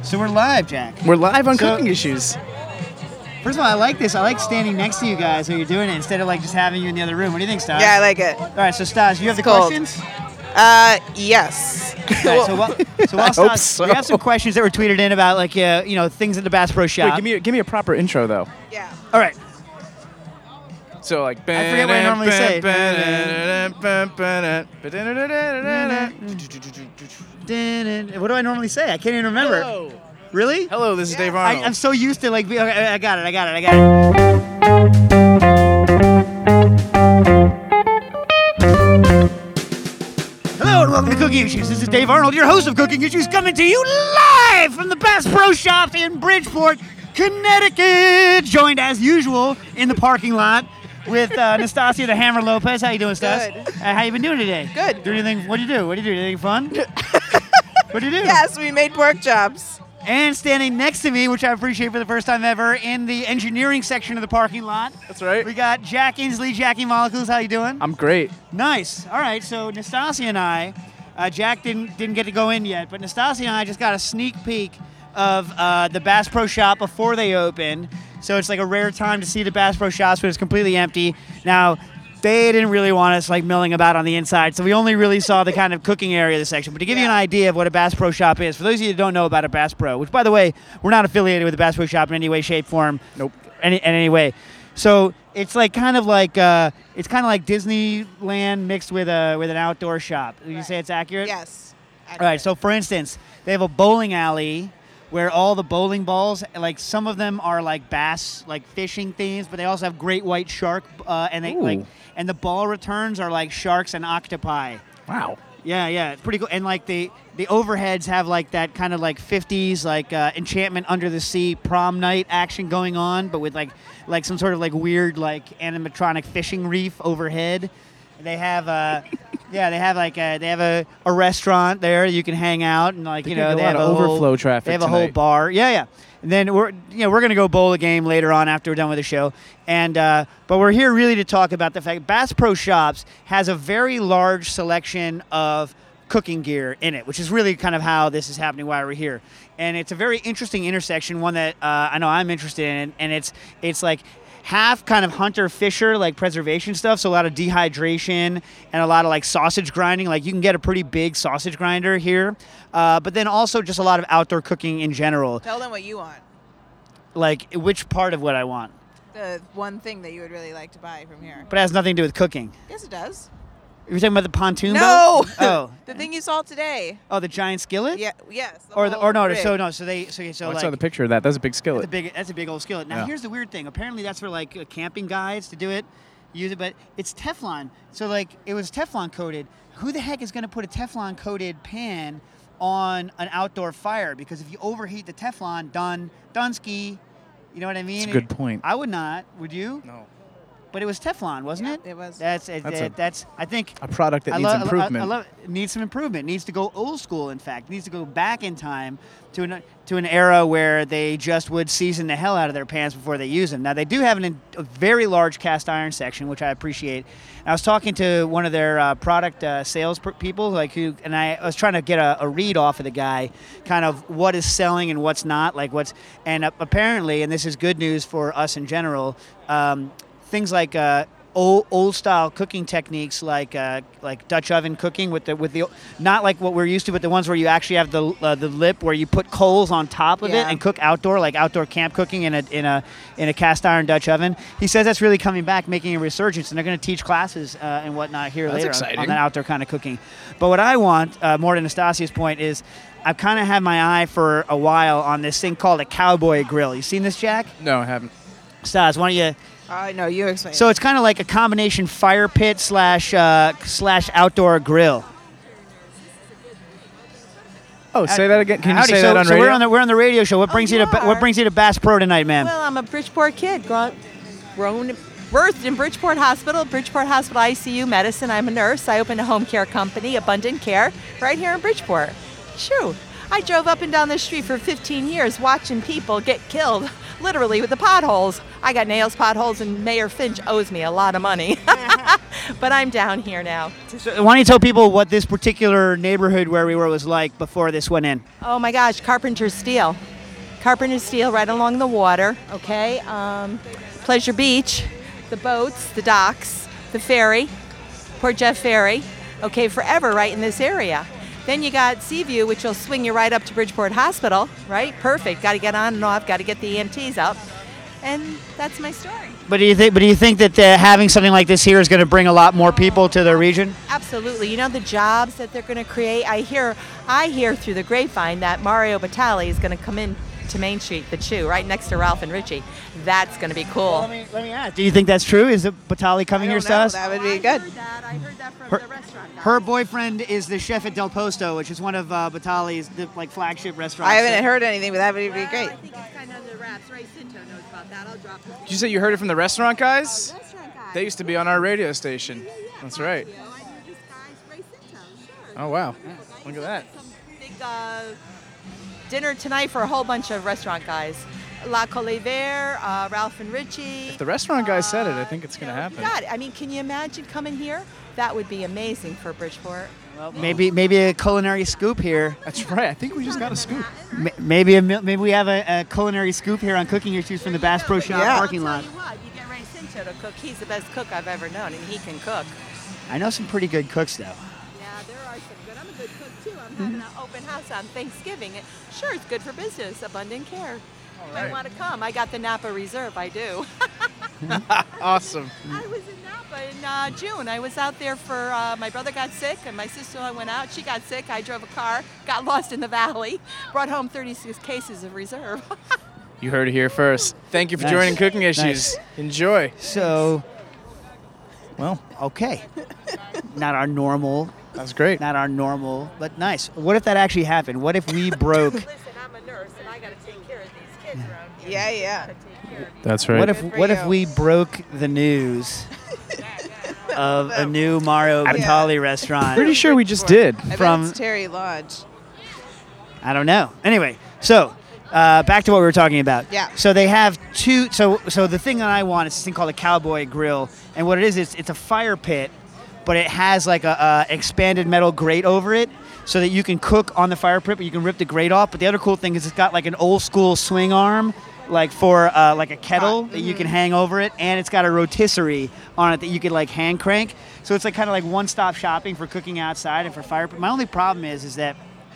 So we're live, Jack. We're live on Cooking Issues. First of all, I like this. I like standing next to you guys while you're doing it instead of like just having you in the other room. What do you think, Stas? Yeah, I like it. All right, so Stas, you have the cold. questions? Yes. All right, so while hope Stas, so. we have some questions that were tweeted in about like things at the Bass Pro Shop. Wait, give me a proper intro though. Yeah. All right. So like. I forget what I normally say. What do I normally say? I can't even remember. Hello. Really? Hello, this is Dave Arnold. I'm so used to like. Okay, I got it. Hello and welcome to Cooking Issues. This is Dave Arnold, your host of Cooking Issues, coming to you live from the Bass Pro Shops in Bridgeport, Connecticut. Joined as usual in the parking lot with Nastasia the Hammer Lopez. How you doing, Stas? Good. How you been doing today? Good. Do anything? What'd you do? Anything fun? What'd you do? Yes, we made pork chops. And standing next to me, which I appreciate for the first time ever, in the engineering section of the parking lot, That's right. we got Jack Inslee, Jackie Molecules. How you doing? I'm great. Nice. All right, so Nastasia and I, Jack didn't get to go in yet, but Nastasia and I just got a sneak peek of the Bass Pro Shop before they opened. So it's like a rare time to see the Bass Pro Shops, but it's completely empty. Now, they didn't really want us like milling about on the inside, so we only really saw the kind of cooking area of the section. But to give you an idea of what a Bass Pro Shop is, for those of you who don't know about a Bass Pro, which by the way, we're not affiliated with the Bass Pro Shop in any way, shape, form. Nope. In any way. So it's like kind of like Disneyland mixed with an outdoor shop. Would you say it's accurate? Yes. All right. So for instance, they have a bowling alley where all the bowling balls, like some of them are like bass, like fishing themes, but they also have great white shark, and they Ooh. and the ball returns are like sharks and octopi. Wow. Yeah, it's pretty cool. And like the overheads have like that kind of like 50s like Enchantment Under the Sea prom night action going on, but with like some sort of like weird like animatronic fishing reef overhead. They have they have a restaurant there you can hang out and like They they have a lot of overflow traffic They have a whole tonight. bar. Yeah. And then we're gonna go bowl a game later on after we're done with the show. And but we're here really to talk about the fact Bass Pro Shops has a very large selection of cooking gear in it, which is really kind of how this is happening while we're here. And it's a very interesting intersection, one that I know I'm interested in, and it's like half kind of hunter fisher like preservation stuff, so a lot of dehydration and a lot of like sausage grinding. Like you can get a pretty big sausage grinder here, but then also just a lot of outdoor cooking in general. Tell them what you want. Like which part of what I want, The one thing that you would really like to buy from here. but it has nothing to do with cooking. Yes, it does. You're talking about the pontoon No. boat? Oh, The thing you saw today. oh, the giant skillet? Yeah. Yes. the Or whole no, rig. so Oh, so I like saw the picture of that. That's a big skillet. that's a big old skillet. Now Yeah. here's the weird thing. Apparently that's for like camping guides to do it, use it, but it's Teflon. So like it was Teflon coated. Who the heck is going to put a Teflon coated pan on an outdoor fire? Because if you overheat the Teflon, done ski. You know what I mean? That's a good point. I would not. Would you? No. But it was Teflon, wasn't Yeah, it? it was. That's I think A product that I needs love- improvement. I love it. Needs some improvement. Needs to go old school. In fact, needs to go back in time to an era where they just would season the hell out of their pans before they use them. Now they do have a very large cast iron section, which I appreciate. And I was talking to one of their product sales people, and I was trying to get a read off of the guy, kind of what is selling and what's not, and apparently, and this is good news for us in general. Things like old style cooking techniques like Dutch oven cooking with the not like what we're used to, but the ones where you actually have the lip where you put coals on top of it Yeah. and cook outdoor, like outdoor camp cooking in a cast iron Dutch oven. He says that's really coming back, making a resurgence, and they're going to teach classes and whatnot here That's later exciting. on that outdoor kind of cooking. But what I want, more to Nastasia's point, is I've kind of had my eye for a while on this thing called a cowboy grill. You seen this, Jack? No, I haven't. Stas, why don't you? I know. You explain. So it's kind of like a combination fire pit slash outdoor grill. Oh, say that again. Can you Howdy. say so, that on so radio? we're on the radio show. What brings you you to Bass Pro tonight, ma'am? Well, I'm a Bridgeport kid, birthed in Bridgeport Hospital ICU medicine. I'm a nurse. I opened a home care company, Abundant Care, right here in Bridgeport. Shoo. I drove up and down the street for 15 years watching people get killed, literally with the potholes. I got nails, potholes, and Mayor Finch owes me a lot of money. But I'm down here now. So why don't you tell people what this particular neighborhood where we were was like before this went in? Oh my gosh, Carpenter Steel. Carpenter Steel right along the water, okay? Pleasure Beach, the boats, the docks, the ferry, Port Jeff Ferry, okay, forever right in this area. Then you got Seaview, which will swing you right up to Bridgeport Hospital, right? Perfect. Got to get on and off, got to get the EMTs up. And that's my story. But do you think that having something like this here is going to bring a lot more people to the region? Absolutely. You know the jobs that they're going to create? I hear through the grapevine that Mario Batali is going to come in to Main Street, the Chew, right next to Ralph and Richie. That's going to be cool. Well, let me ask. Do you think that's true? Is Batali coming here to us? That would be good. I heard that from the restaurant guy. Her boyfriend is the chef at Del Posto, which is one of Batali's flagship restaurants. I haven't heard anything, but that would be great. I think it's kind of under wraps. Ray Cinto knows about that. I'll drop it. Did you say you heard it from the restaurant guys? Restaurant guy. They used to be on our radio station. That's right. I knew this guy's Ray Cinto, sure. Oh, wow. Look at that. Some big dinner tonight for a whole bunch of restaurant guys. La Colivere, Ralph and Richie. If the restaurant guy said it, I think it's going to happen. God, I mean, can you imagine coming here? That would be amazing for Bridgeport. Well, maybe a culinary scoop here. That's right. I think we just got a scoop. Maybe we have a culinary scoop here on Cooking Issues from the Bass Pro Shop parking lot. I'll tell you what, you get Ray Cinto to cook. He's the best cook I've ever known, and he can cook. I know some pretty good cooks, though. Yeah, there are some good. I'm a good cook, too. I'm having an open house on Thanksgiving. Sure, it's good for business. Abundant Care. I want to come. I got the Napa Reserve. I do. Awesome. I was in Napa in June. I was out there for my brother got sick and my sister-in-law went out. She got sick. I drove a car, got lost in the valley, brought home 36 cases of reserve. You heard it here first. Thank you for joining Cooking Issues. Enjoy. So, well, okay. Not our normal. That was great. Not our normal, but nice. What if that actually happened? What if we broke? Listen, I'm a nurse and I got to take care of these kids around here. Yeah. That's right. What if Good for what if you. we broke the news of a new Mario Batali restaurant? Pretty sure we just did. I From- bet it's Terry Lodge. I don't know. Anyway, so back to what we were talking about. Yeah. So they have two. So the thing that I want is this thing called a Cowboy Grill, and what it is, it's a fire pit, but it has like a expanded metal grate over it, so that you can cook on the fire pit, but you can rip the grate off. But the other cool thing is it's got like an old school swing arm, like for like a kettle that you can hang over it, and it's got a rotisserie on it that you could like hand crank. So it's like kind of like one-stop shopping for cooking outside and for fire pit. My only problem is that,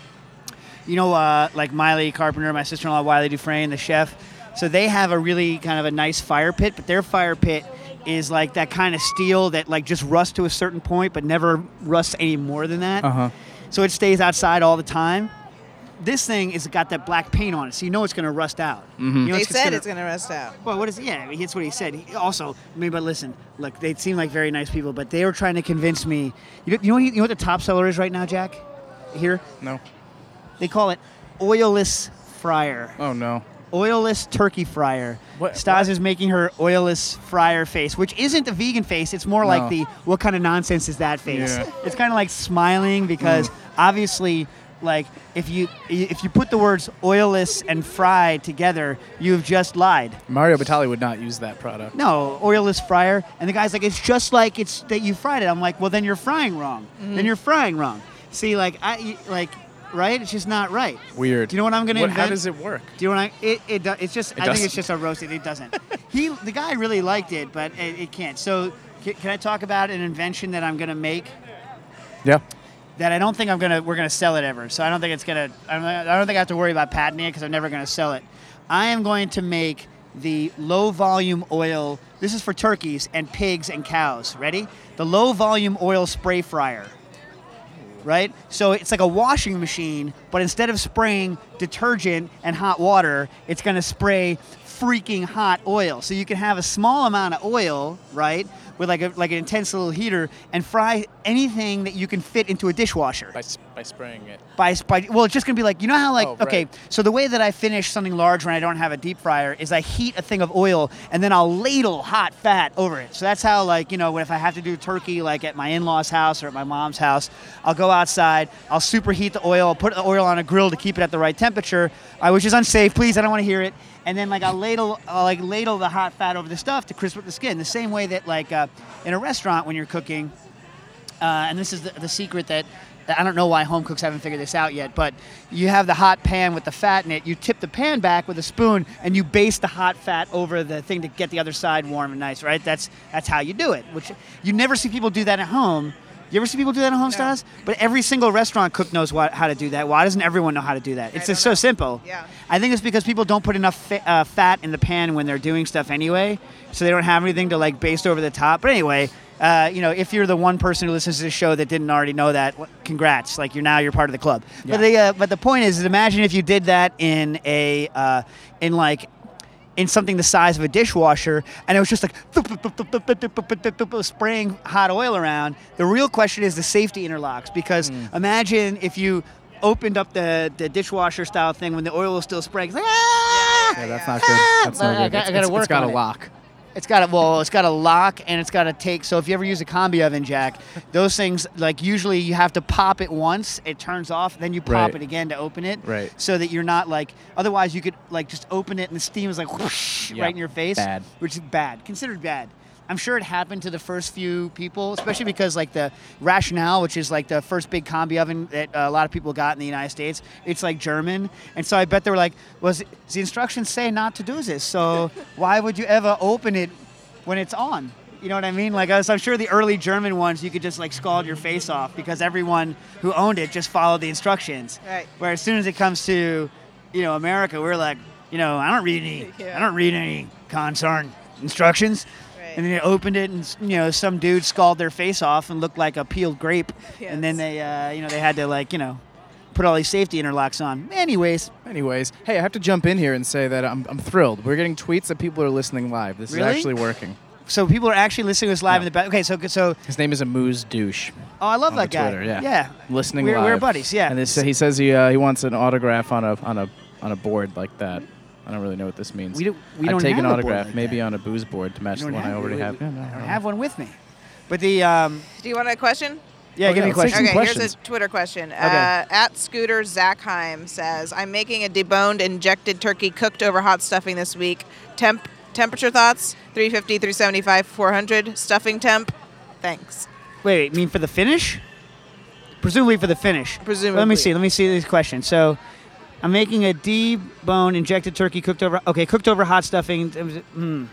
you know, like Miley Carpenter, my sister-in-law Wiley Dufresne, the chef, so they have a really kind of a nice fire pit, but their fire pit is like that kind of steel that like just rusts to a certain point but never rusts any more than that. Uh-huh. So it stays outside all the time. This thing is got that black paint on it, so you know it's going to rust out. You know They it's said gonna- it's going to rust out. Well, what is it? Yeah, that's what he said. Also, but listen, look, they seem like very nice people, but they were trying to convince me. You know what the top seller is right now, Jack? Here? No. They call it oilless fryer. Oh, no. Oilless turkey fryer. What- Stas is making her oilless fryer face, which isn't a vegan face. It's more like No. the what kind of nonsense is that face? Yeah. It's kind of like smiling because obviously, like if you put the words oilless and fried together, you've just lied. Mario Batali would not use that product. No, oilless fryer. And the guy's like, it's just like it's that you fried it. I'm like, well, then you're frying wrong. Then you're frying wrong. See, right? It's just not right. Weird. Do you know what I'm going to invent? How does it work? Do you know what it's just, I think doesn't. it's just a roasted. It doesn't. The guy really liked it, but it can't. So can I talk about an invention that I'm going to make Yeah. that I don't think we're going to sell it ever. So I don't think it's going to, I don't think I have to worry about patenting it because I'm never going to sell it. I am going to make the low volume oil. This is for turkeys and pigs and cows. Ready? The low volume oil spray fryer. Right? So it's like a washing machine, but instead of spraying detergent and hot water, it's going to spray freaking hot oil. So you can have a small amount of oil, right, with like an intense little heater, and fry anything that you can fit into a dishwasher. By spraying it. Well, it's just going to be like, you know how okay, right. so the way that I finish something large when I don't have a deep fryer is I heat a thing of oil and then I'll ladle hot fat over it. So that's how, like, if I have to do turkey, like at my in-laws' house or at my mom's house, I'll go outside, I'll superheat the oil, put the oil on a grill to keep it at the right temperature, which is unsafe, please, I don't want to hear it. And then I'll ladle the hot fat over the stuff to crisp up the skin. The same way that in a restaurant when you're cooking, and this is the secret that I don't know why home cooks haven't figured this out yet, but you have the hot pan with the fat in it. You tip the pan back with a spoon and you baste the hot fat over the thing to get the other side warm and nice, right? That's how you do it. Which you never see people do that at home. You ever see people do that at home, Stas? But every single restaurant cook knows how to do that. Why doesn't everyone know how to do that? It's just so simple. Yeah. I think it's because people don't put enough fat in the pan when they're doing stuff anyway, so they don't have anything to baste over the top. But anyway, if you're the one person who listens to this show that didn't already know that, congrats! You're part of the club. Yeah. But the point is imagine if you did that in in something the size of a dishwasher, and it was just spraying hot oil around. The real question is the safety interlocks, because imagine if you opened up the dishwasher style thing when the oil was still spraying. It's like, Yeah, that's not good. That's not good. I gotta work It's got on a it. lock. It's got a lock, and it's got to take. So if you ever use a combi oven, Jack, those things, usually you have to pop it once, it turns off, then you pop Right. it again to open it. Right. So that you're not otherwise you could just open it and the steam is whoosh, Yeah. right in your face. Bad. Which is bad. Considered bad. I'm sure it happened to the first few people, especially because the Rationale, which is the first big combi oven that a lot of people got in the United States, it's German. And so I bet they were the instructions say not to do this, so why would you ever open it when it's on? You know what I mean? So I'm sure the early German ones, you could just scald your face off because everyone who owned it just followed the instructions. Right. Where as soon as it comes to, America, we're I don't read any concern instructions. Right. And then they opened it, and some dude scalded their face off and looked like a peeled grape. Yes. And then they, they had to put all these safety interlocks on. Anyways, hey, I have to jump in here and say that I'm thrilled. We're getting tweets that people are listening live. This Really? is actually working. so people are actually listening to us live Yeah. in the back. Okay, so His name is Amuse Douche. oh, I love on that the guy. Twitter, yeah. Yeah. Listening We're live. buddies. Yeah. And he says he wants an autograph on a board like that. I don't really know what this means. We don't I'd take have an a board autograph, like maybe that. on a booze board to match You the don't one I already have. Yeah, no, I don't have one with me. But the Do you want a question? yeah, Oh, give me yeah, a let's take question. some Okay, here's questions. a Twitter question. Okay. At Scooter Zachheim says, I'm making a deboned injected turkey cooked over hot stuffing this week. Temperature thoughts? 350, 375, 400. Stuffing temp? Thanks. Wait, you mean for the finish? Presumably for the finish. Presumably. Let me see these questions. So, I'm making a deboned injected turkey cooked over hot stuffing.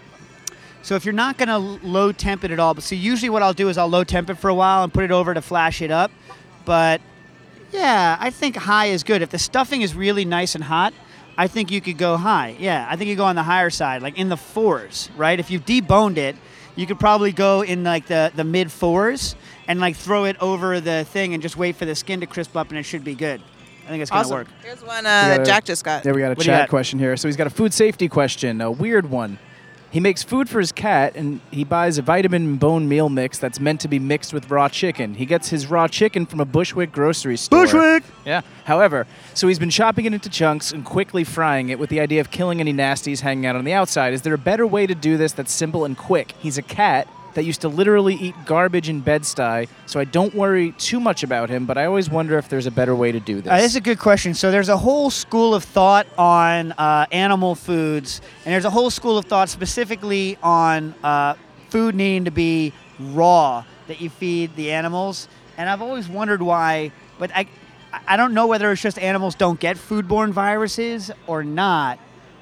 So if you're not going to low temp it at all, but so usually what I'll do is I'll low temp it for a while and put it over to flash it up. But yeah, I think high is good. If the stuffing is really nice and hot, I think you could go high. Yeah, I think you go on the higher side, in the 4s, right? If you've deboned it, you could probably go in the mid 4s and throw it over the thing and just wait for the skin to crisp up and it should be good. I think it's going to Awesome. work. Here's one got a- Jack just got. Yeah, we got a What do you chat got? question here. So he's got a food safety question, a weird one. He makes food for his cat, and he buys a vitamin and bone meal mix that's meant to be mixed with raw chicken. He gets his raw chicken from a Bushwick grocery store. Bushwick! Yeah. However, so he's been chopping it into chunks and quickly frying it with the idea of killing any nasties hanging out on the outside. Is there a better way to do this that's simple and quick? He's a cat that used to literally eat garbage in Bed-Stuy, so I don't worry too much about him, but I always wonder if there's a better way to do this. This is a good question. So there's a whole school of thought on animal foods, and there's a whole school of thought specifically on food needing to be raw that you feed the animals. And I've always wondered why, but I don't know whether it's just animals don't get foodborne viruses or not.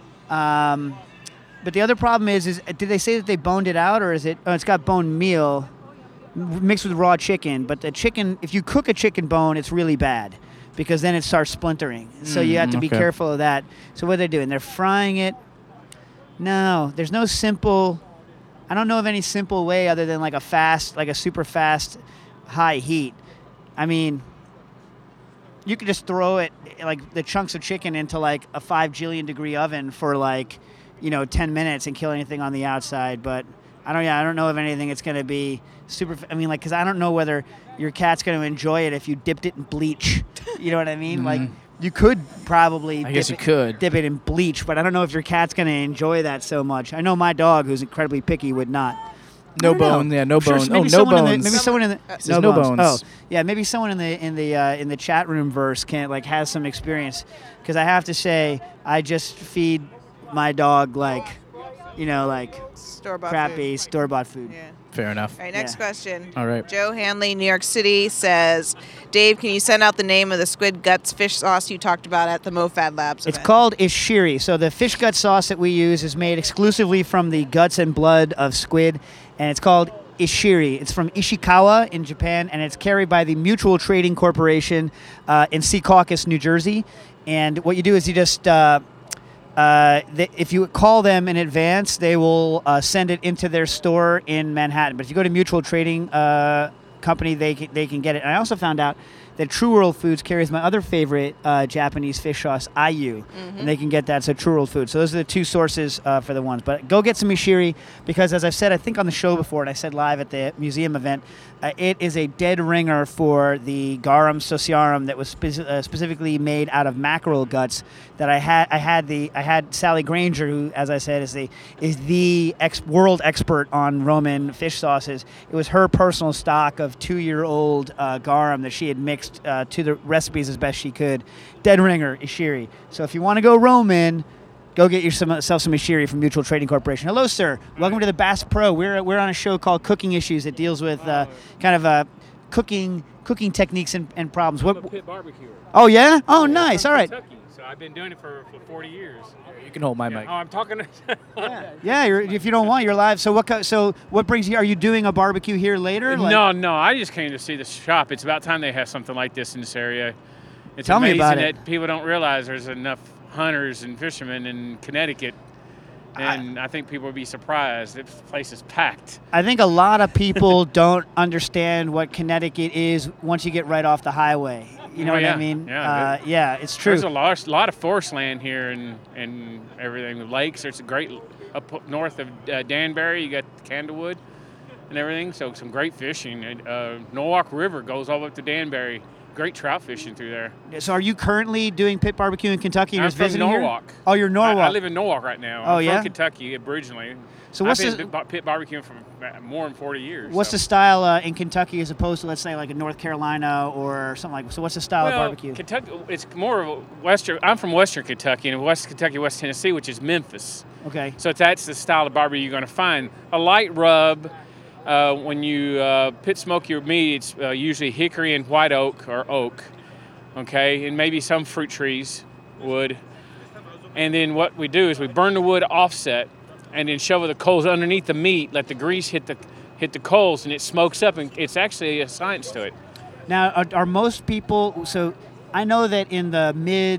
But the other problem is did they say that they boned it out, or is it? Oh, it's got bone meal mixed with raw chicken. But the chicken, if you cook a chicken bone, it's really bad because then it starts splintering. So you have to be okay. careful of that. So what are they doing? They're frying it. No, there's no simple. I don't know of any simple way other than a super fast, high heat. I mean, you could just throw it like the chunks of chicken into like a 5 jillion degree oven for like 10 minutes and kill anything on the outside. But I don't know of anything it's going to be super. I mean, like, because I don't know whether your cat's going to enjoy it if you dipped it in bleach. You know what I mean? Like, you could probably dip it in bleach, but I don't know if your cat's going to enjoy that so much. I know my dog, who's incredibly picky, would not. No bone, yeah, no bones. Maybe no bones. Maybe someone in the no bones. Oh, yeah, maybe someone in the chat room verse has some experience, because I have to say I just feed my dog like Store-bought crappy food. store-bought food. Yeah. Fair enough. All right, next question. All right. Joe Hanley, New York City, says, Dave, can you send out the name of the squid guts fish sauce you talked about at the MoFad Labs It's event? called ishiri. So the fish gut sauce that we use is made exclusively from the guts and blood of squid, and it's called ishiri. It's from Ishikawa in Japan, and it's carried by the Mutual Trading Corporation in Secaucus, New Jersey. And what you do is you just if you call them in advance, they will send it into their store in Manhattan. But if you go to Mutual Trading Company, they can get it. And I also found out that True World Foods carries my other favorite Japanese fish sauce, Ayu, and they can get that. So True World Foods. So those are the two sources for the ones. But go get some ishiri, because as I've said, I think on the show before, and I said live at the museum event, it is a dead ringer for the garum sociarum that was specifically made out of mackerel guts. That I had Sally Granger, who, as I said, is the world expert on Roman fish sauces. It was her personal stock of 2-year-old garum that she had mixed to the recipes as best she could. Dead ringer ishiri. So if you want to go Roman, go get yourself some ishiri from Mutual Trading Corporation. Hello, sir. Welcome to the Bass Pro. We're on a show called Cooking Issues that deals with cooking techniques and problems. I'm a pit barbecuer. Oh yeah? Oh, nice. All right. Kentucky, so I've been doing it for 40 years. You can hold my mic. Oh, I'm talking. Yeah. If you don't want, you're live. So what brings you? Are you doing a barbecue here later? No. I just came to see the shop. It's about time they have something like this in this area. It's Tell me amazing about it. that people don't realize there's enough hunters and fishermen in Connecticut. And I think people would be surprised. This place is packed. I think a lot of people don't understand what Connecticut is once you get right off the highway. You know what I mean? Yeah, it's true. There's a lot of forest land here and everything. The lakes. There's a great up north of Danbury. You got Candlewood and everything. So some great fishing. Norwalk River goes all the way up to Danbury. Great trout fishing through there. So are you currently doing pit barbecue in Kentucky? And I'm just from visiting Norwalk. Here? Oh, you're Norwalk. I live in Norwalk right now. Oh, I'm yeah? from Kentucky originally. So what's I've been pit barbecuing for more than 40 years. What's the style in Kentucky as opposed to, let's say, like a North Carolina or something like that? So what's the style of barbecue? Kentucky, it's more of a western. I'm from Western Kentucky, and West Kentucky, West Tennessee, which is Memphis. Okay. So that's the style of barbecue you're going to find. A light rub. When you pit smoke your meat, it's usually hickory and white oak or oak. Okay, and maybe some fruit trees, wood. And then what we do is we burn the wood offset and then shovel the coals underneath the meat, let the grease hit the coals, and it smokes up, and it's actually a science to it. Now, are most people, so I know that in the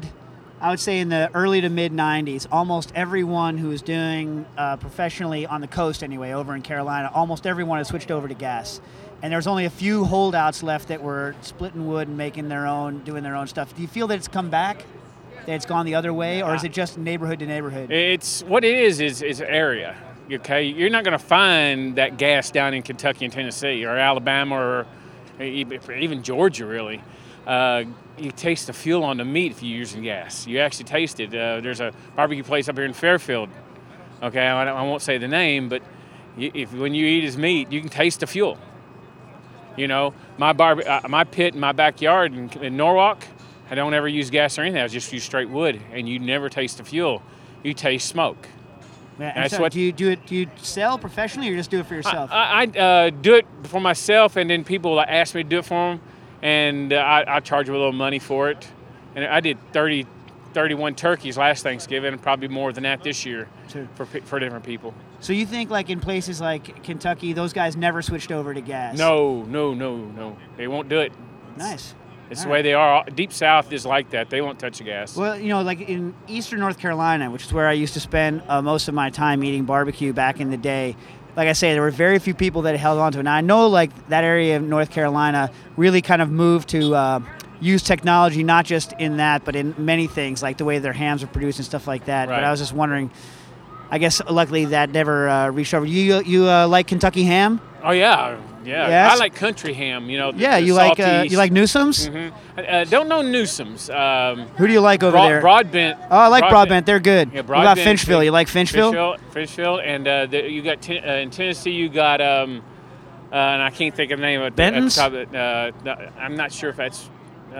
early to mid 90s, almost everyone who was doing professionally on the coast anyway, over in Carolina, almost everyone had switched over to gas. And there's only a few holdouts left that were splitting wood and doing their own stuff. Do you feel that it's come back? That it's gone the other way, or is it just neighborhood to neighborhood? It's what it is area. Okay, you're not going to find that gas down in Kentucky and Tennessee or Alabama or even Georgia, really. You taste the fuel on the meat if you're using gas. You actually taste it. There's a barbecue place up here in Fairfield. Okay, I won't say the name, but when you eat his meat, you can taste the fuel. You know, my pit in my backyard in Norwalk, I don't ever use gas or anything. I just use straight wood, and you never taste the fuel. You taste smoke. Yeah, and so do you sell professionally, or just do it for yourself? I do it for myself, and then people ask me to do it for them, and I charge them a little money for it. And I did 31 turkeys last Thanksgiving, and probably more than that this year for different people. So you think like in places like Kentucky, those guys never switched over to gas? No. They won't do it. Nice. It's the way they are. Deep South is like that. They won't touch the gas. Well, like in eastern North Carolina, which is where I used to spend most of my time eating barbecue back in the day, like I say, there were very few people that held on to it. Now, I know like that area of North Carolina really kind of moved to use technology not just in that, but in many things, like the way their hams are produced and stuff like that. But Right. I was just wondering. I guess luckily that never reached over. You like Kentucky ham? Oh yeah. Yes? I like country ham. Yeah, the you like salty- you like Newsome's? Don't know Newsome's. Who do you like over there? Broadbent. Oh, I like Broadbent. They're good. Yeah, What about Broadbent, Finchville? You like Finchville? Finchville, and you got in Tennessee. You got and I can't think of the name of it. Benton's? I'm not sure if it's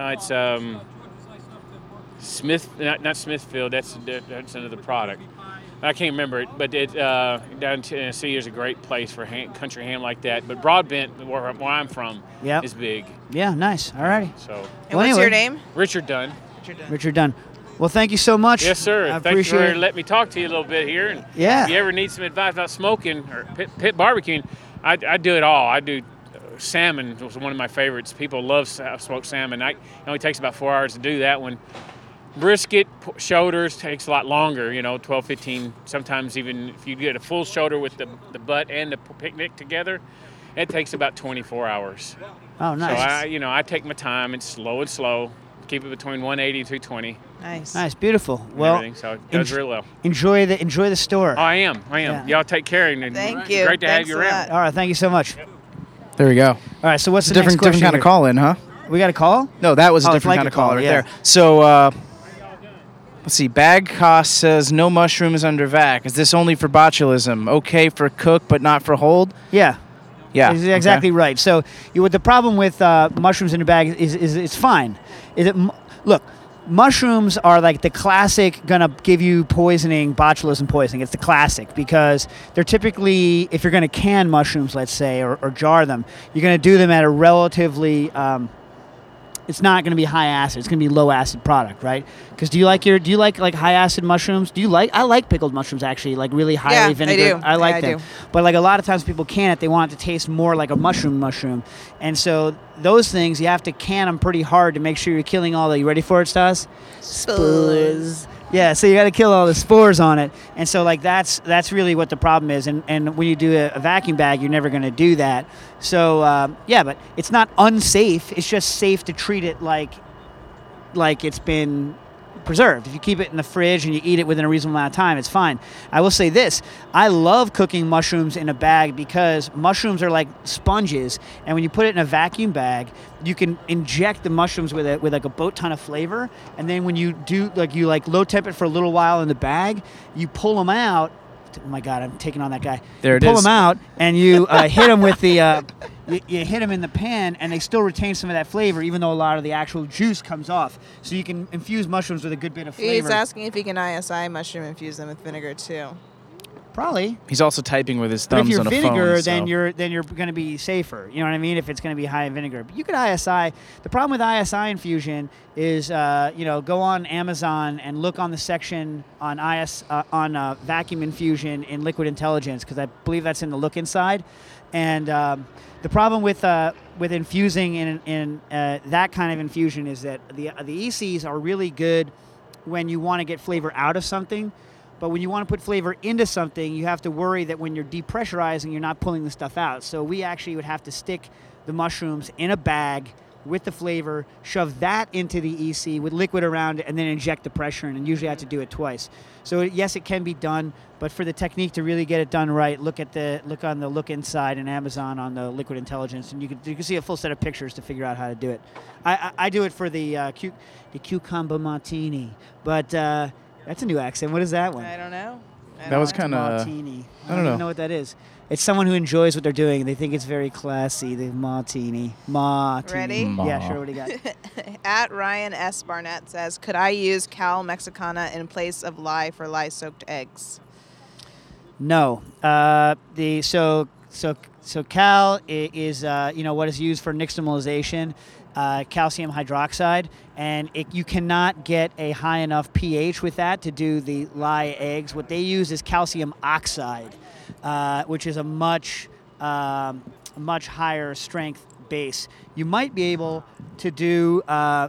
Smith, not Smithfield. That's another product. I can't remember it, but down in Tennessee is a great place for country ham like that. But Broadbent, where I'm from, Yep. is big. Yeah, nice. All righty. So And Well, what's your anyway. name? Richard Dunn. Richard Dunn. Well, thank you so much. Yes, sir. I Thank you appreciate for it. letting me talk to you a little bit here. And Yeah. if you ever need some advice about smoking or pit barbecuing, I do it all. I do salmon was one of my favorites. People love smoked salmon. It only takes about 4 hours to do that one. Brisket, shoulders takes a lot longer, 12, 15, sometimes even if you get a full shoulder with the butt and the picnic together, it takes about 24 hours. Oh, nice. So I take my time. It's slow. Keep it between 180 and 220. Nice. Nice, beautiful. and Well, everything, so it does real well. enjoy the store. Oh, I am. Yeah. Y'all take care. And Thank you. Great to have Thanks you a around. lot. All right, thank you so much. There we go. All right, so what's the Different next question kind of here? call in, huh? We got a call? No, that was a Oh, it's different like kind a of call call, right yeah. there. So, let's see. Bag cost says no mushrooms under vac. Is this only for botulism? Okay for cook, but not for hold? Yeah. Yeah. Is exactly right. So what the problem with mushrooms in a bag is it's fine. Look, mushrooms are like the classic gonna give you poisoning, botulism poisoning. It's the classic because they're typically, if you're gonna can mushrooms, let's say, or jar them, you're gonna do them at a relatively it's not going to be high acid. It's going to be low acid product, right? Because do you like like high acid mushrooms? I like pickled mushrooms actually, like really highly Yeah, I vinegar. do. I like Yeah, I them. do. But like a lot of times people can it, they want it to taste more like a mushroom. And so those things you have to can them pretty hard to make sure you're killing all the. You ready for it, Stas? Spores. Yeah, so you got to kill all the spores on it, and so like that's really what the problem is. And when you do a vacuum bag, you're never going to do that. So yeah, but it's not unsafe. It's just safe to treat it like it's been preserved. If you keep it in the fridge and you eat it within a reasonable amount of time, it's fine. I will say this: I love cooking mushrooms in a bag because mushrooms are like sponges, and when you put it in a vacuum bag, you can inject the mushrooms with like a boat ton of flavor, and then when you do you low temp it for a little while in the bag, you pull them out. Oh my God, I'm taking on that guy. There it you pull is. them out and you hit them with the. You hit them in the pan, and they still retain some of that flavor, even though a lot of the actual juice comes off. So you can infuse mushrooms with a good bit of flavor. He's asking if he can ISI mushroom infuse them with vinegar too. Probably. He's also typing with his But if thumbs you're on a vinegar, phone. then so. you're going to be safer. You know what I mean? If it's going to be high in vinegar, but you could ISI. The problem with ISI infusion is, go on Amazon and look on the section on vacuum infusion in Liquid Intelligence, because I believe that's in the look inside. And the problem with infusing in that kind of infusion is that the ECs are really good when you want to get flavor out of something. But when you want to put flavor into something, you have to worry that when you're depressurizing, you're not pulling the stuff out. So we actually would have to stick the mushrooms in a bag with the flavor, shove that into the EC with liquid around it, and then inject the pressure in, and usually have to do it twice. So yes, it can be done, but for the technique to really get it done right, look on the look inside in Amazon on the Liquid Intelligence, and you can see a full set of pictures to figure out how to do it. I do it for the cucumber martini, but that's a new accent. What is that one? I don't know. That was kind of. Martini. I don't know. Know what that is. It's someone who enjoys what they're doing. They think it's very classy. The martini. Martini. Ready? Ma. Yeah, sure. What do you got? At Ryan S. Barnett says, could I use Cal Mexicana in place of lye for lye-soaked eggs? No. So cal is what is used for nixtamalization, calcium hydroxide, and you cannot get a high enough pH with that to do the lye eggs. What they use is calcium oxide, which is a much higher strength base. You might be able to do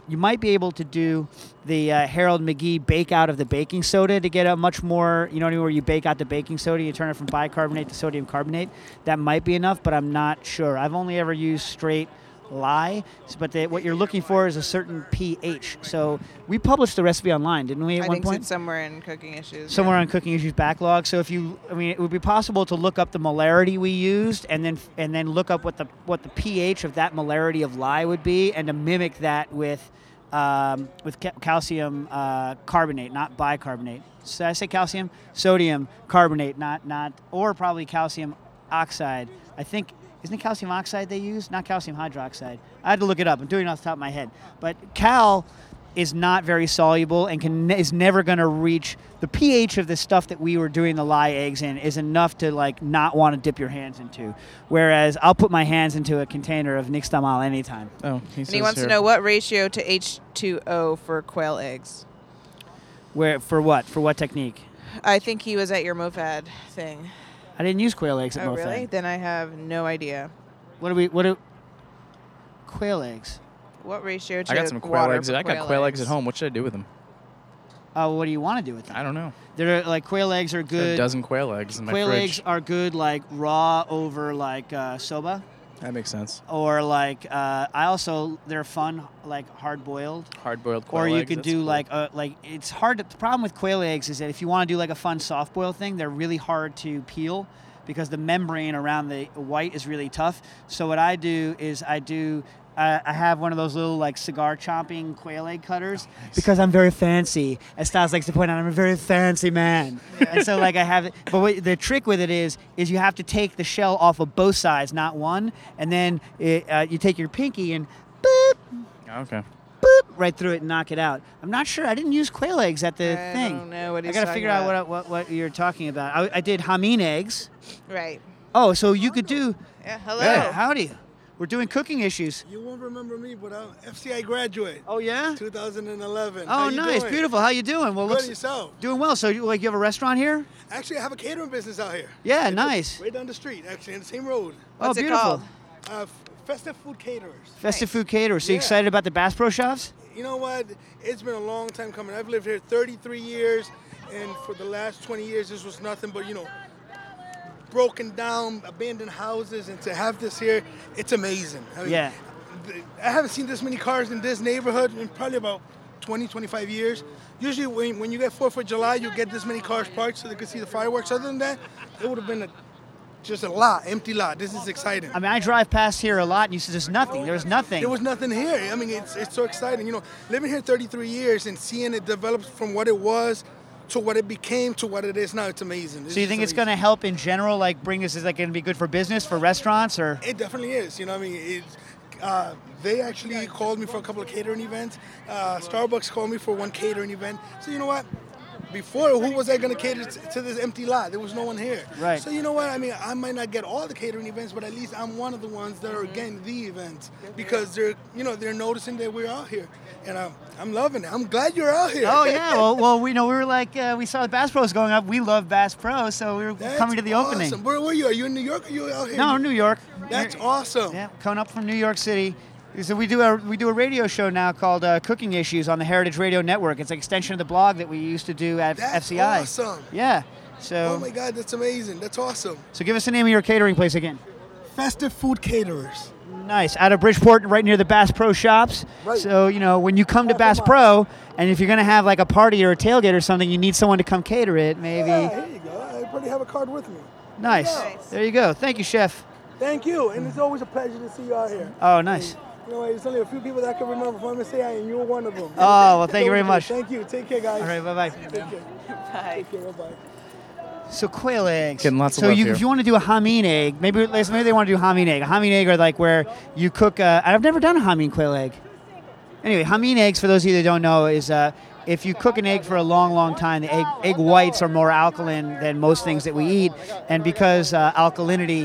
the Harold McGee bake out of the baking soda to get a much more, where you bake out the baking soda, you turn it from bicarbonate to sodium carbonate. That might be enough, but I'm not sure. I've only ever used straight lye, but what you're looking for is a certain pH. So we published the recipe online, didn't we, at I one think point? it's somewhere in Cooking Issues. Somewhere on Cooking Issues backlog. So it would be possible to look up the molarity we used, and then look up what the pH of that molarity of lye would be, and to mimic that with calcium carbonate, not bicarbonate. So I say calcium, sodium carbonate, not or probably calcium oxide. I think. Isn't it calcium oxide they use? Not calcium hydroxide. I had to look it up. I'm doing it off the top of my head. But cal is not very soluble and is never going to reach the pH of the stuff that we were doing the lye eggs in is enough to like not want to dip your hands into. Whereas I'll put my hands into a container of nixtamal anytime. Oh, And he wants to know what ratio to H2O for quail eggs. For what technique? I think he was at your MoFad thing. I didn't use quail eggs at Oh, MoFad. really? Then I have no idea. What do quail eggs? What ratio to I got some quail water eggs. for I got quail eggs at home. What should I do with them? What do you want to do with them? I don't know. They're like quail eggs are Got a good. dozen quail eggs in my Quail fridge. eggs are good like raw over like soba, That makes sense. or like they're fun like hard boiled. Hard-boiled quail Or eggs. you could that's do cool. like it's hard. The problem with quail eggs is that if you want to do like a fun soft boil thing, they're really hard to peel because the membrane around the white is really tough. So what I do is I have one of those little like cigar chomping quail egg cutters because I'm very fancy. As Styles likes to point out, I'm a very fancy man. And so like I have it. But the trick with it is you have to take the shell off of both sides, not one. And then you take your pinky and boop, Okay. boop, right through it and knock it out. I'm not sure. I didn't use quail eggs at the I thing. don't know what he's I got to talking figure about. out what you're talking about. I did hameen eggs. Right. Oh, so you could do. Yeah, hello. Yeah, howdy. We're doing Cooking Issues. You won't remember me, but I'm FCI graduate. Oh yeah. 2011. Oh, How you nice, doing? beautiful. How you doing? Well, Good, looks yourself. doing well. So you have a restaurant here? Actually, I have a catering business out here. Yeah, Right nice. Right down the street, actually, in the same road. What's oh, it beautiful. called? Festive Food Caterers. Festive Food Caterer. So you Yeah. excited about the Bass Pro Shops? You know what? It's been a long time coming. I've lived here 33 years, and for the last 20 years, this was nothing but, broken down, abandoned houses, and to have this here, it's amazing. I mean, Yeah. I haven't seen this many cars in this neighborhood in probably about 20, 25 years. Usually when you get 4th of July, you get this many cars parked so they can see the fireworks. Other than that, it would have been just a lot, empty lot. This is exciting. I mean, I drive past here a lot, and you said there's nothing. There's nothing. There was nothing here. I mean, it's so exciting. Living here 33 years and seeing it develop from what it was to what it became to what it is now, it's amazing. So you think it's going to help in general, like bring this? Is like going to be good for business, for restaurants, or? It definitely is. They actually called me for a couple of catering events. Starbucks called me for one catering event. So you know what? Before, who was I going to cater to this empty lot? There was no one here. Right. So you know what? I mean, I might not get all the catering events, but at least I'm one of the ones that are getting the events because they're noticing that we're out here, and I'm loving it. I'm glad you're out here. Oh yeah, well, we were like we saw the Bass Pros going up. We love Bass Pro, so we were That's coming to the opening. awesome. Where were you? Are you in New York? Or are you out here? No, New York. That's awesome. Yeah, coming up from New York City. So we do a radio show now called Cooking Issues on the Heritage Radio Network. It's an extension of the blog that we used to do at That's FCI. awesome. Yeah. So Oh my God, that's amazing. That's awesome. so give us the name of your catering place again. Festive Food Caterers. Nice. Out of Bridgeport, right near the Bass Pro Shops. Right. So, when you come to Half a Bass mile. Pro, and if you're going to have like a party or a tailgate or something, you need someone to come cater it, maybe. Yeah, here you go. I already have a card with me. Nice. Nice. There you go. Thank you, Chef. Thank you, and it's always a pleasure to see you out here. Oh, nice. There's only a few people that I can remember from MSAI, and you were one of them. Oh, well, thank you very much. Thank you. Take care, guys. All right, bye-bye. Take care. Bye. Take care. Bye-bye. So quail eggs. Getting lots of so love you, here. if you want to do a hameen egg, maybe they want to do hameen egg. A hameen egg are like where you cook. I've never done a hameen quail egg. Anyway, hameen eggs, for those of you that don't know, is if you cook an egg for a long, long time, the egg whites are more alkaline than most things that we eat, and because alkalinity,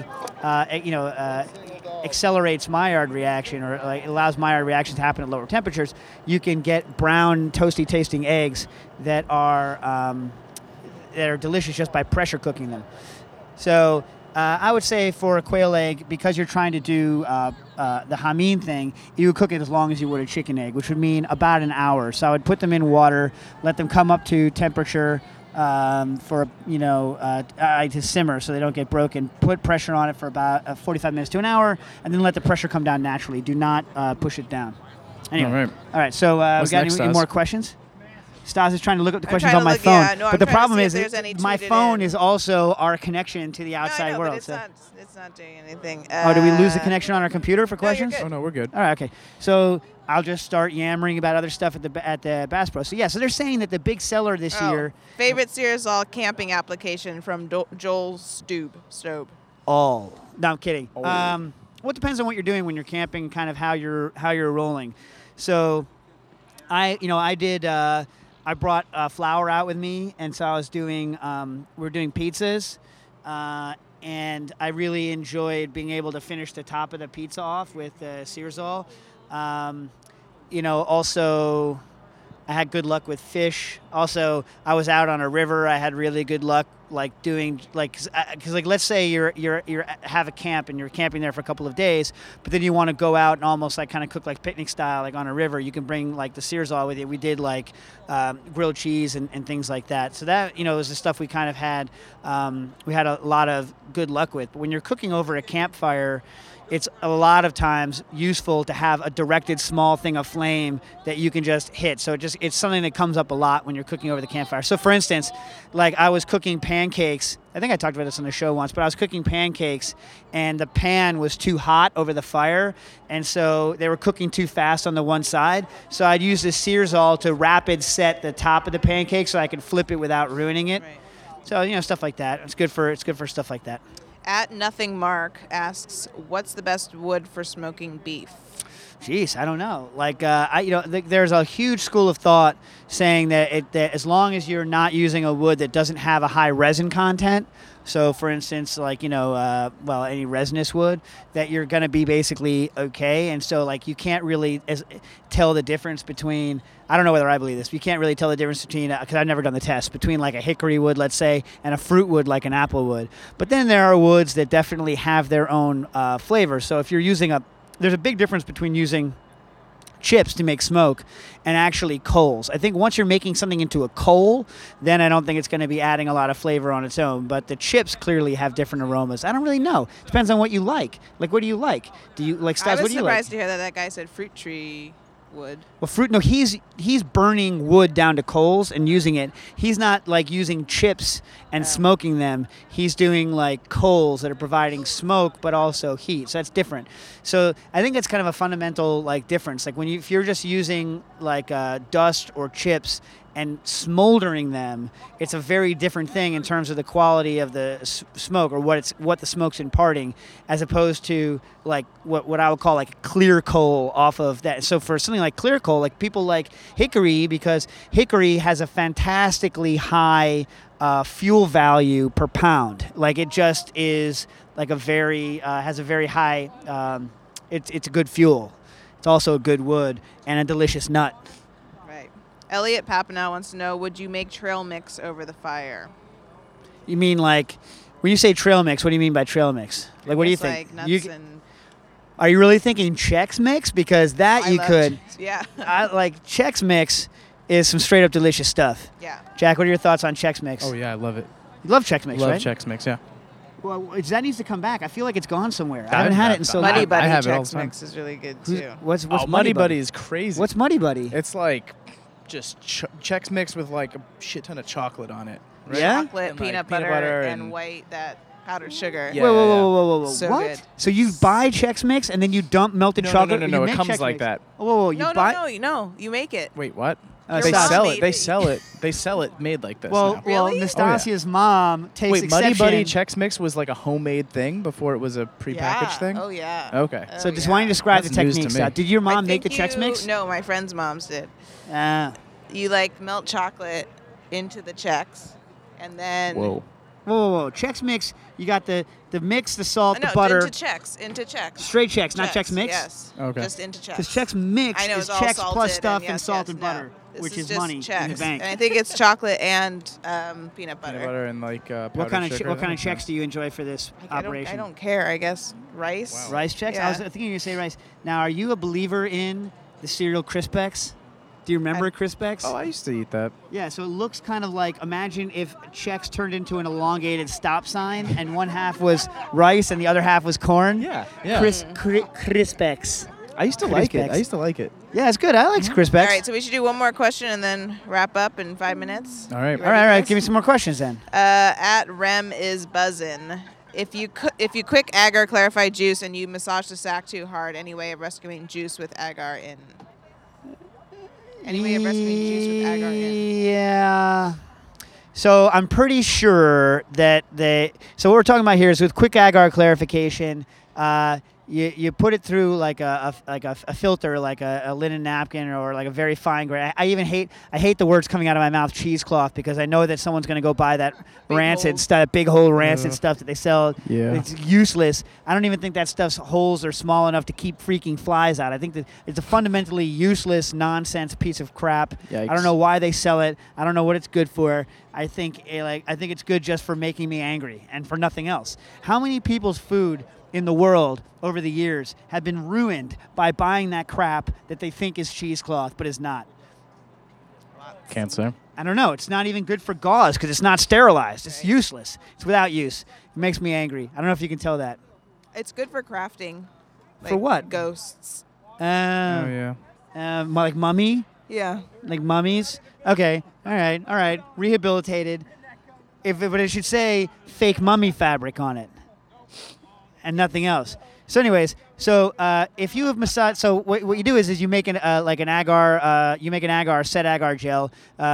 accelerates Maillard reaction, or like allows Maillard reaction to happen at lower temperatures, you can get brown, toasty tasting eggs that are delicious just by pressure cooking them. So I would say for a quail egg, because you're trying to do the hameen thing, you would cook it as long as you would a chicken egg, which would mean about an hour. So I would put them in water, let them come up to temperature, for to simmer so they don't get broken. Put pressure on it for about 45 minutes to an hour, and then let the pressure come down naturally. Do not push it down. Anyway, all right. So we got any more questions? Stas is trying to look up the questions on my phone, but the problem is my phone is also our connection to the outside world. But it's not doing anything. Did we lose the connection on our computer for questions? you're good. Oh no, we're good. All right, okay. So I'll just start yammering about other stuff at the Bass Pro. So yeah, so they're saying that the big seller this year. Favorite Searsall camping application from Joel Stobe. No, I'm kidding. Well, it depends on what you're doing when you're camping, kind of how you're rolling. So, I brought flour out with me, and so I was doing. We're doing pizzas, and I really enjoyed being able to finish the top of the pizza off with Searsall. Also, I had good luck with fish. Also, I was out on a river. I had really good luck, doing because let's say you have a camp and you're camping there for a couple of days, but then you want to go out and almost kind of cook picnic style on a river. You can bring the Searsall with you. We did grilled cheese and things like that. So that was the stuff we kind of had. We had a lot of good luck with. But when you're cooking over a campfire, it's a lot of times useful to have a directed small thing of flame that you can just hit. So it's something that comes up a lot when you're cooking over the campfire. So for instance, I was cooking pancakes. I think I talked about this on the show once, but I was cooking pancakes and the pan was too hot over the fire. And so they were cooking too fast on the one side. So I'd use the Searsall to rapid set the top of the pancake so I could flip it without ruining it. Right. So, stuff like that. It's good for stuff like that. At Nothing Mark asks, what's the best wood for smoking beef? Jeez, I don't know. There's a huge school of thought saying that as long as you're not using a wood that doesn't have a high resin content, so for instance, any resinous wood, that you're going to be basically okay. And so you can't really tell the difference between, I don't know whether I believe this, but you can't really tell the difference between, because I've never done the test, between a hickory wood, let's say, and a fruit wood like an apple wood. But then there are woods that definitely have their own flavor. So if you're using there's a big difference between using chips to make smoke and actually coals. I think once you're making something into a coal, then I don't think it's going to be adding a lot of flavor on its own. But the chips clearly have different aromas. I don't really know. Depends on what you like. What do you like? Do you like Stas? What do you like? I was surprised to hear that guy said fruit tree wood. Well, he's burning wood down to coals and using it. He's not using chips and smoking them. He's doing coals that are providing smoke but also heat. So that's different. So I think that's kind of a fundamental difference. If you're just using dust or chips and smoldering them, it's a very different thing in terms of the quality of the smoke or what the smoke's imparting, as opposed to what I would call clear coal off of that. So for something like clear coal, people like hickory, because hickory has a fantastically high fuel value per pound. It just is has a very high. It's a good fuel. It's also a good wood and a delicious nut. Elliot Papanow wants to know, would you make trail mix over the fire? You mean when you say trail mix, what do you mean by trail mix? What do you think? Nuts are you really thinking Chex Mix? Because you could. Yeah. Chex Mix is some straight up delicious stuff. Yeah. Jack, what are your thoughts on Chex Mix? Oh yeah, I love it. You love Chex Mix, right? Love Chex Mix, yeah. Well, that needs to come back. I feel like it's gone somewhere. I haven't had it in so long. Muddy Buddy I have it all Chex the time. Mix is really good too. What's Muddy Buddy is crazy. What's Muddy Buddy? It's just Chex Mix with a shit ton of chocolate on it. Right? Yeah? Chocolate, And, peanut butter, and white, powdered sugar. Yeah. Whoa. So what? good. So you buy Chex Mix and then you dump melted chocolate? No. You It make comes Chex like Mix. that. Whoa. No, you make it. Wait, what? They They mom sell made it. They it. sell it. They sell it made like this. Well, now. Really? Nastasia's mom takes Wait, Muddy exception. Buddy Chex Mix was a homemade thing before it was a prepackaged thing? Oh yeah. Okay. So just why don't you describe That's the news to techniques? me. Did your mom I make the think Chex Mix? No, my friend's moms did. Ah. You melt chocolate into the Chex, and then Whoa. Whoa. Chex Mix, you got the mix, the salt, no, the butter. into Chex. Straight Chex, not Chex Mix? Yes. Okay. Just into Chex. Because Chex Mix I know, is it's all Chex salted plus stuff and and salt and no. butter, This which is just money Chex. in the bank. And I think it's chocolate and peanut butter. Peanut butter and What kind of sugar, what kind of I think. Chex do you enjoy for this operation? I don't care. I guess rice. Rice Chex? Yeah. I was thinking you were going to say rice. Now, are you a believer in the cereal Crispex? Do you remember Crispex? Oh, I used to eat that. Yeah, so it looks kind of like, imagine if Chex turned into an elongated stop sign and one half was rice and the other half was corn. Yeah. Crispex. I used to like it. Crispex. Yeah, it's good. I like Crispex. All right, so we should do one more question and then wrap up in 5 minutes. All right. All right. Give me some more questions then. At Rem is buzzin'. If you quick agar clarify juice and you massage the sack too hard, any way of rescuing juice with agar in? Any way of rescuing juice with agar in? Yeah. So I'm pretty sure that so what we're talking about here is with quick agar clarification. You put it through like a filter, like a linen napkin or like a very fine grain. I hate the words coming out of my mouth, cheesecloth, because I know that someone's going to go buy that rancid stuff, big hole rancid stuff that they sell. Yeah. It's useless. I don't even think that stuff's holes are small enough to keep freaking flies out. I think that it's a fundamentally useless nonsense piece of crap. Yikes. I don't know why they sell it. I don't know what it's good for. I think it's good just for making me angry and for nothing else. How many people's food in the world over the years have been ruined by buying that crap that they think is cheesecloth but is not? Can't say. I don't know. It's not even good for gauze because it's not sterilized. It's useless. It's without use. It makes me angry. I don't know if you can tell that. It's good for crafting. For what? Ghosts. Oh, yeah. Like mummy? Yeah. Like mummies? Okay. All right. Rehabilitated. But it should say fake mummy fabric on it. And nothing else. So, anyways, if you have massaged, so what you do is you make an agar, you make an agar, set agar gel,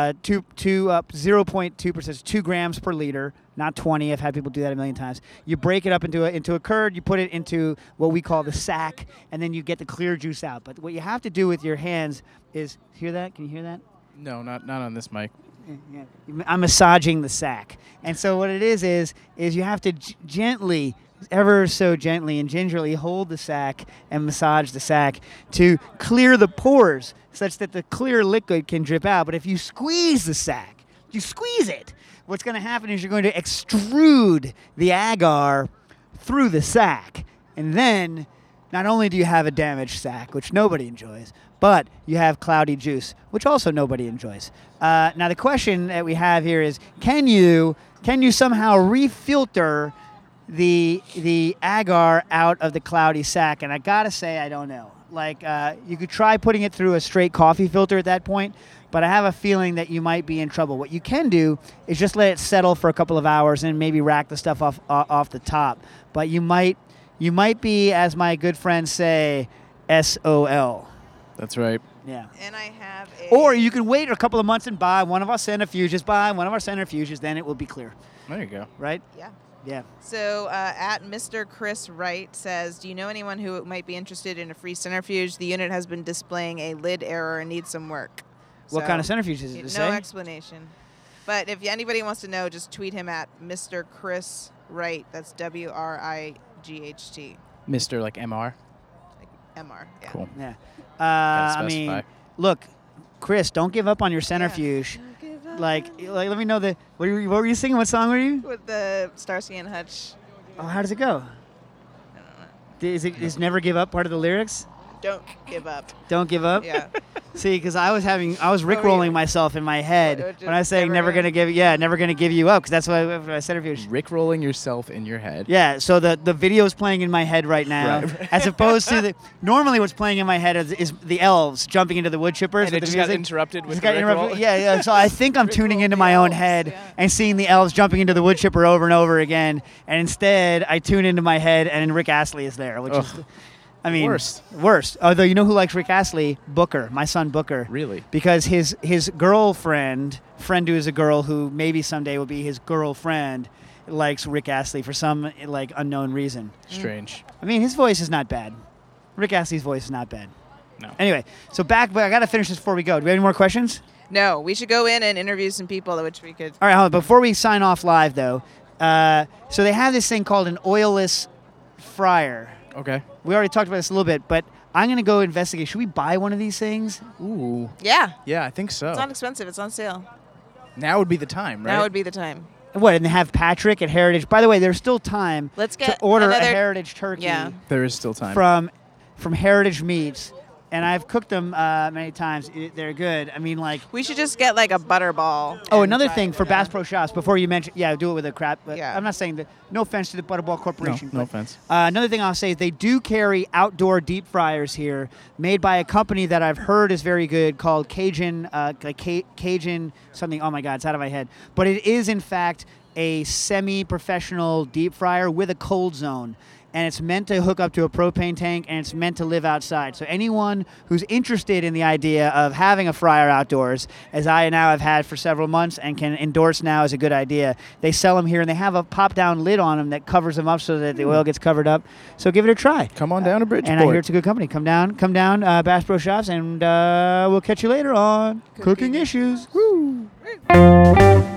0.2%, 2 grams per liter, not 20. I've had people do that a million times. You break it up into a curd. You put it into what we call the sack, and then you get the clear juice out. But what you have to do with your hands is hear that? Can you hear that? No, not on this mic. Yeah. I'm massaging the sack, and so what it is you have to gently. Ever so gently and gingerly hold the sack and massage the sack to clear the pores such that the clear liquid can drip out. But if you squeeze the sack, what's going to happen is you're going to extrude the agar through the sack. And then not only do you have a damaged sack, which nobody enjoys, but you have cloudy juice, which also nobody enjoys. Now the question that we have here is, can you somehow refilter the agar out of the cloudy sack? And I gotta say, I don't know. Like, you could try putting it through a straight coffee filter at that point, but I have a feeling that you might be in trouble. What you can do is just let it settle for a couple of hours and maybe rack the stuff off the top. But you might be, as my good friends say, SOL. That's right. Yeah. And I have Or you can wait a couple of months and buy one of our centrifuges, then it will be clear. There you go. Right? Yeah. Yeah. So at Mr. Chris Wright says, do you know anyone who might be interested in a free centrifuge? The unit has been displaying a lid error and needs some work. What kind of centrifuge is it? No explanation. But if anybody wants to know, just tweet him at Mr. Chris Wright. That's WRIGHT. Mr. like MR? Like MR, yeah. Cool. Yeah. Gotta I mean, specify. look, Chris, don't give up on your centrifuge. Don't give up. Like, let me know what were you singing? What song were you? With the Starsky and Hutch. Oh, how does it go? Is never give up part of the lyrics? Don't give up. Don't give up. Yeah. See, because I was rickrolling myself in my head when I was saying never gonna give you up, because that's what I centrifuge. Rickrolling yourself in your head. Yeah, so the video is playing in my head right now, Right. as opposed to normally what's playing in my head is the elves jumping into the wood chippers. And with it just the got music. interrupted with Just the got interrupted. Rickroll. Yeah. So I think I'm tuning into my own head and seeing the elves jumping into the wood chipper over and over again, and instead I tune into my head and Rick Astley is there, which is. I mean, worst. Although, you know who likes Rick Astley? Booker, my son Booker. Really? Because his friend who is a girl who maybe someday will be his girlfriend, likes Rick Astley for some unknown reason. Strange. I mean, his voice is not bad. Rick Astley's voice is not bad. No. Anyway, so I got to finish this before we go. Do we have any more questions? No, we should go in and interview some people, which we could. All right, hold on. Before we sign off live, though, so they have this thing called an oilless fryer. Okay. We already talked about this a little bit, but I'm going to go investigate. Should we buy one of these things? Ooh. Yeah. Yeah, I think so. It's not expensive. It's on sale. Now would be the time, right? Now would be the time. What, and they have Patrick at Heritage. By the way, there's still time Let's to get order a another- Heritage turkey Yeah. There is still time. from Heritage Meats. and I've cooked them many times. They're good. I mean, like. We should just get like a butterball. Oh, and another try thing it, for yeah. Bass Pro Shops, before you mention, do it with a crap. But Yeah. I'm not saying that. No offense to the Butterball Corporation. No but, offense. Another thing I'll say is they do carry outdoor deep fryers here, made by a company that I've heard is very good, called Cajun, Cajun something. Oh my God, it's out of my head. But it is in fact a semi-professional deep fryer with a cold zone. And it's meant to hook up to a propane tank, and it's meant to live outside. So anyone who's interested in the idea of having a fryer outdoors, as I now have had for several months and can endorse now as a good idea, they sell them here, and they have a pop-down lid on them that covers them up so that the oil gets covered up. So give it a try. Come on down to Bridgeport. And I hear it's a good company. Come down, Bass Pro Shops, and we'll catch you later on Cooking Issues. Woo!